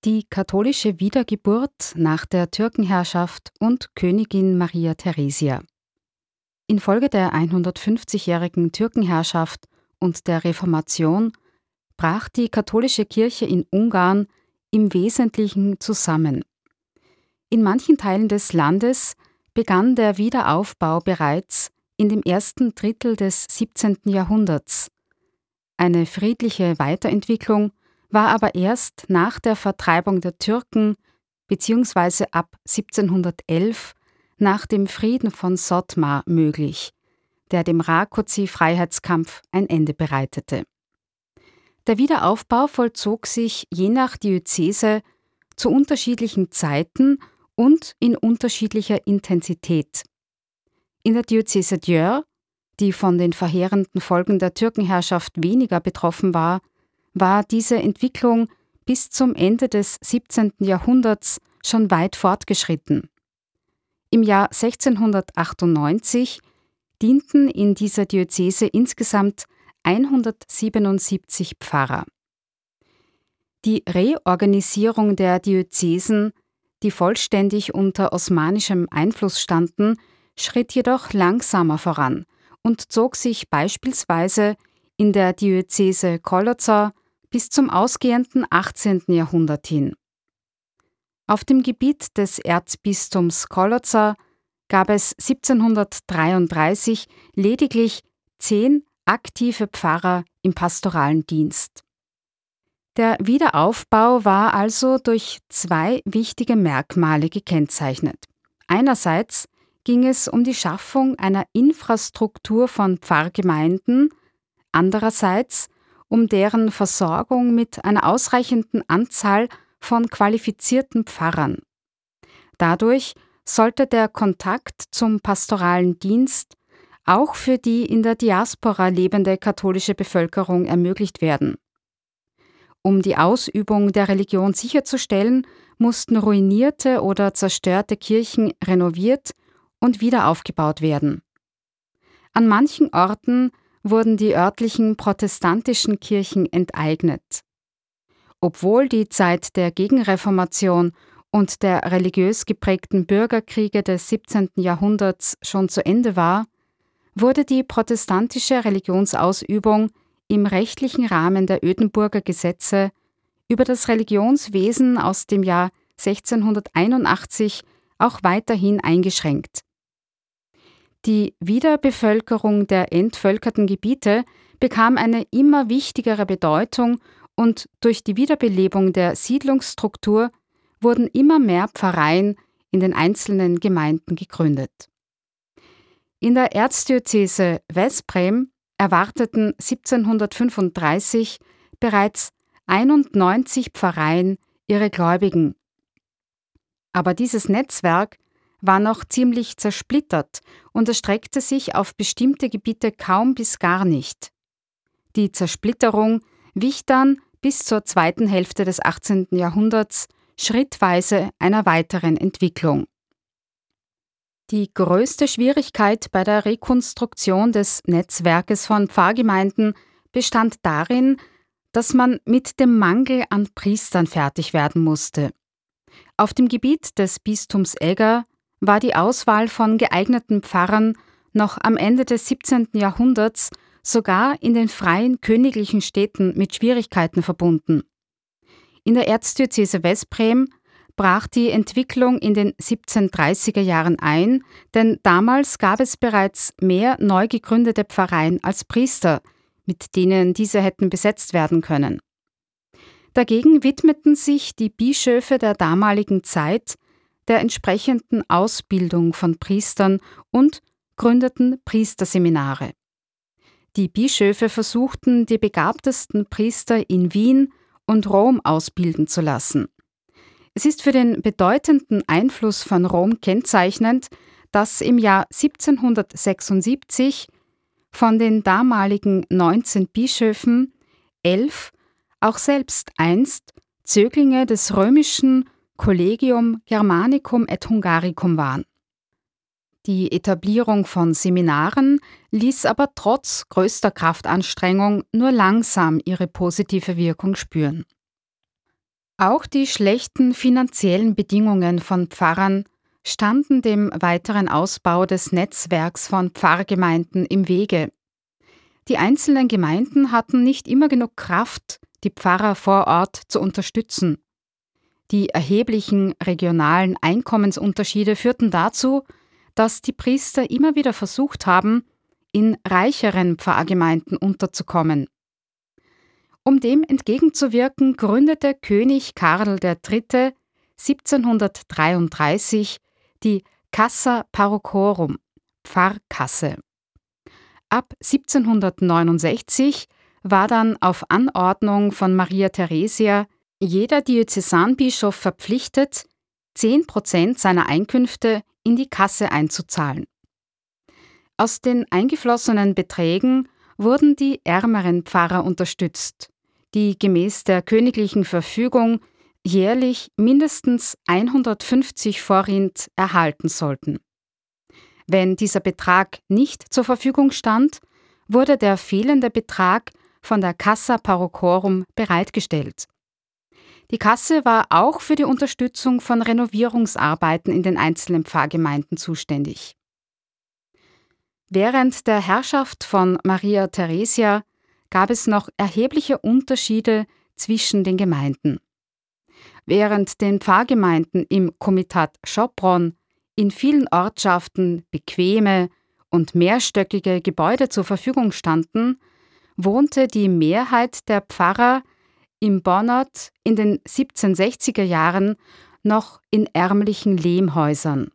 Die katholische Wiedergeburt nach der Türkenherrschaft und Königin Maria Theresia. Infolge der 150-jährigen Türkenherrschaft und der Reformation brach die katholische Kirche in Ungarn im Wesentlichen zusammen. In manchen Teilen des Landes begann der Wiederaufbau bereits in dem ersten Drittel des 17. Jahrhunderts. Eine friedliche Weiterentwicklung war aber erst nach der Vertreibung der Türken bzw. ab 1711 nach dem Frieden von Sodmar möglich, der dem Rákóczi-Freiheitskampf ein Ende bereitete. Der Wiederaufbau vollzog sich je nach Diözese zu unterschiedlichen Zeiten und in unterschiedlicher Intensität. In der Diözese Győr, die von den verheerenden Folgen der Türkenherrschaft weniger betroffen war diese Entwicklung bis zum Ende des 17. Jahrhunderts schon weit fortgeschritten. Im Jahr 1698 dienten in dieser Diözese insgesamt 177 Pfarrer. Die Reorganisierung der Diözesen, die vollständig unter osmanischem Einfluss standen, schritt jedoch langsamer voran und zog sich beispielsweise in der Diözese Kolodzsa bis zum ausgehenden 18. Jahrhundert hin. Auf dem Gebiet des Erzbistums Kolodzsa gab es 1733 lediglich 10 aktive Pfarrer im pastoralen Dienst. Der Wiederaufbau war also durch zwei wichtige Merkmale gekennzeichnet. Einerseits ging es um die Schaffung einer Infrastruktur von Pfarrgemeinden, andererseits um deren Versorgung mit einer ausreichenden Anzahl von qualifizierten Pfarrern. Dadurch sollte der Kontakt zum pastoralen Dienst auch für die in der Diaspora lebende katholische Bevölkerung ermöglicht werden. Um die Ausübung der Religion sicherzustellen, mussten ruinierte oder zerstörte Kirchen renoviert und wieder aufgebaut werden. An manchen Orten wurden die örtlichen protestantischen Kirchen enteignet. Obwohl die Zeit der Gegenreformation und der religiös geprägten Bürgerkriege des 17. Jahrhunderts schon zu Ende war, wurde die protestantische Religionsausübung im rechtlichen Rahmen der Ödenburger Gesetze über das Religionswesen aus dem Jahr 1681 auch weiterhin eingeschränkt. Die Wiederbevölkerung der entvölkerten Gebiete bekam eine immer wichtigere Bedeutung und durch die Wiederbelebung der Siedlungsstruktur wurden immer mehr Pfarreien in den einzelnen Gemeinden gegründet. In der Erzdiözese Veszprém erwarteten 1735 bereits 91 Pfarreien ihre Gläubigen. Aber dieses Netzwerk war noch ziemlich zersplittert und erstreckte sich auf bestimmte Gebiete kaum bis gar nicht. Die Zersplitterung wich dann bis zur zweiten Hälfte des 18. Jahrhunderts schrittweise einer weiteren Entwicklung. Die größte Schwierigkeit bei der Rekonstruktion des Netzwerkes von Pfarrgemeinden bestand darin, dass man mit dem Mangel an Priestern fertig werden musste. Auf dem Gebiet des Bistums Eger war die Auswahl von geeigneten Pfarrern noch am Ende des 17. Jahrhunderts sogar in den freien königlichen Städten mit Schwierigkeiten verbunden. In der Erzdiözese Veszprém brach die Entwicklung in den 1730er Jahren ein, denn damals gab es bereits mehr neu gegründete Pfarreien als Priester, mit denen diese hätten besetzt werden können. Dagegen widmeten sich die Bischöfe der damaligen Zeit der entsprechenden Ausbildung von Priestern und gründeten Priesterseminare. Die Bischöfe versuchten, die begabtesten Priester in Wien und Rom ausbilden zu lassen. Es ist für den bedeutenden Einfluss von Rom kennzeichnend, dass im Jahr 1776 von den damaligen 19 Bischöfen 11 auch selbst einst Zöglinge des römischen Collegium Germanicum et Hungaricum waren. Die Etablierung von Seminaren ließ aber trotz größter Kraftanstrengung nur langsam ihre positive Wirkung spüren. Auch die schlechten finanziellen Bedingungen von Pfarrern standen dem weiteren Ausbau des Netzwerks von Pfarrgemeinden im Wege. Die einzelnen Gemeinden hatten nicht immer genug Kraft, die Pfarrer vor Ort zu unterstützen. Die erheblichen regionalen Einkommensunterschiede führten dazu, dass die Priester immer wieder versucht haben, in reicheren Pfarrgemeinden unterzukommen. Um dem entgegenzuwirken, gründete König Karl III. 1733 die Cassa Parochorum, Pfarrkasse. Ab 1769 war dann auf Anordnung von Maria Theresia jeder Diözesanbischof verpflichtet, 10% seiner Einkünfte in die Kasse einzuzahlen. Aus den eingeflossenen Beträgen wurden die ärmeren Pfarrer unterstützt, die gemäß der königlichen Verfügung jährlich mindestens 150 Forint erhalten sollten. Wenn dieser Betrag nicht zur Verfügung stand, wurde der fehlende Betrag von der Cassa Parochorum bereitgestellt. Die Kasse war auch für die Unterstützung von Renovierungsarbeiten in den einzelnen Pfarrgemeinden zuständig. Während der Herrschaft von Maria Theresia gab es noch erhebliche Unterschiede zwischen den Gemeinden. Während den Pfarrgemeinden im Komitat Sopron in vielen Ortschaften bequeme und mehrstöckige Gebäude zur Verfügung standen, wohnte die Mehrheit der Pfarrer im Bonert in den 1760er Jahren noch in ärmlichen Lehmhäusern.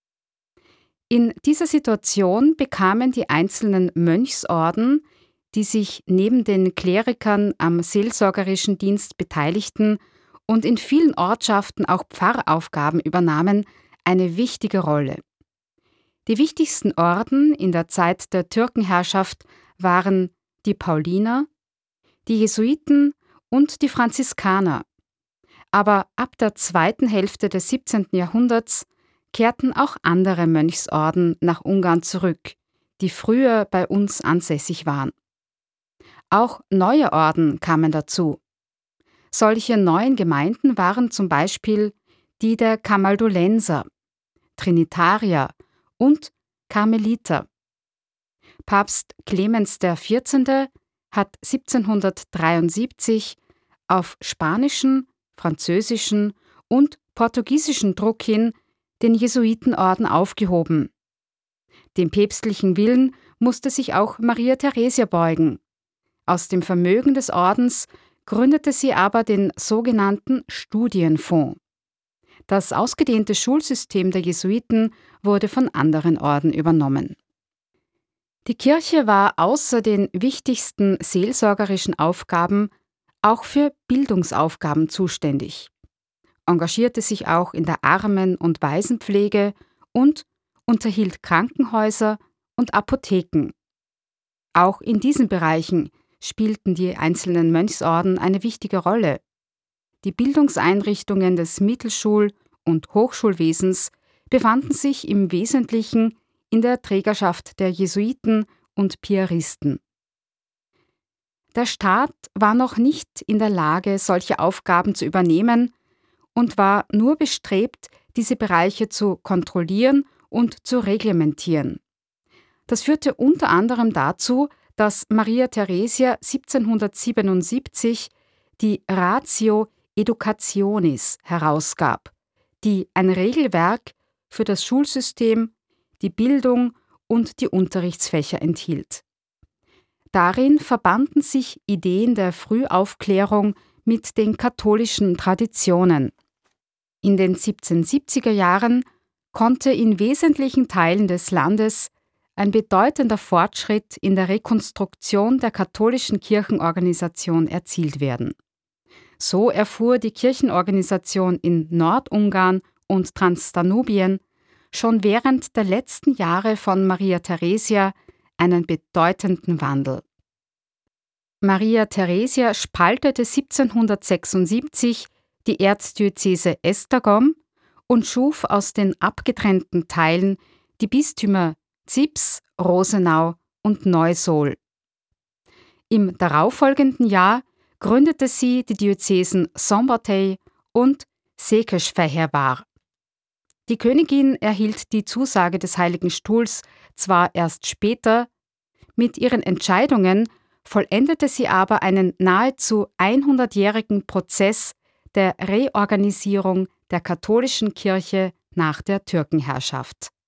In dieser Situation bekamen die einzelnen Mönchsorden, die sich neben den Klerikern am seelsorgerischen Dienst beteiligten und in vielen Ortschaften auch Pfarraufgaben übernahmen, eine wichtige Rolle. Die wichtigsten Orden in der Zeit der Türkenherrschaft waren die Pauliner, die Jesuiten und die Franziskaner. Aber ab der zweiten Hälfte des 17. Jahrhunderts kehrten auch andere Mönchsorden nach Ungarn zurück, die früher bei uns ansässig waren. Auch neue Orden kamen dazu. Solche neuen Gemeinden waren zum Beispiel die der Kamaldulenser, Trinitarier und Karmeliter. Papst Clemens XIV. Hat 1773 auf spanischen, französischen und portugiesischen Druck hin den Jesuitenorden aufgehoben. Dem päpstlichen Willen musste sich auch Maria Theresia beugen. Aus dem Vermögen des Ordens gründete sie aber den sogenannten Studienfonds. Das ausgedehnte Schulsystem der Jesuiten wurde von anderen Orden übernommen. Die Kirche war außer den wichtigsten seelsorgerischen Aufgaben auch für Bildungsaufgaben zuständig, engagierte sich auch in der Armen- und Waisenpflege und unterhielt Krankenhäuser und Apotheken. Auch in diesen Bereichen spielten die einzelnen Mönchsorden eine wichtige Rolle. Die Bildungseinrichtungen des Mittelschul- und Hochschulwesens befanden sich im Wesentlichen in der Trägerschaft der Jesuiten und Piaristen. Der Staat war noch nicht in der Lage, solche Aufgaben zu übernehmen und war nur bestrebt, diese Bereiche zu kontrollieren und zu reglementieren. Das führte unter anderem dazu, dass Maria Theresia 1777 die Ratio Educationis herausgab, die ein Regelwerk für das Schulsystem, die Bildung und die Unterrichtsfächer enthielt. Darin verbanden sich Ideen der Frühaufklärung mit den katholischen Traditionen. In den 1770er Jahren konnte in wesentlichen Teilen des Landes ein bedeutender Fortschritt in der Rekonstruktion der katholischen Kirchenorganisation erzielt werden. So erfuhr die Kirchenorganisation in Nordungarn und Transdanubien schon während der letzten Jahre von Maria Theresia einen bedeutenden Wandel. Maria Theresia spaltete 1776 die Erzdiözese Esztergom und schuf aus den abgetrennten Teilen die Bistümer Zips, Rosenau und Neusohl. Im darauffolgenden Jahr gründete sie die Diözesen Szombathely und Székesfehér war. Die Königin erhielt die Zusage des Heiligen Stuhls zwar erst später, mit ihren Entscheidungen vollendete sie aber einen nahezu 100-jährigen Prozess der Reorganisierung der katholischen Kirche nach der Türkenherrschaft.